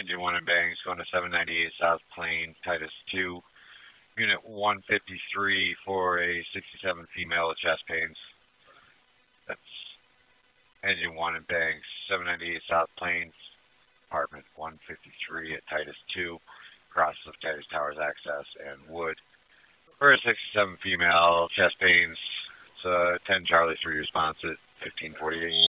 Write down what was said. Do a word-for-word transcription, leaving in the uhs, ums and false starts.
Engine one in Banks, going to seven ninety-eight South Plain, Titus two. Unit one fifty-three for a sixty-seven female with chest pains. That's Engine one in Banks, seven ninety-eight South Plains, apartment one fifty-three at Titus two, across of Titus Towers Access and Wood. For a sixty-seven female, chest pains. It's uh, ten Charlie three response at fifteen forty-eight.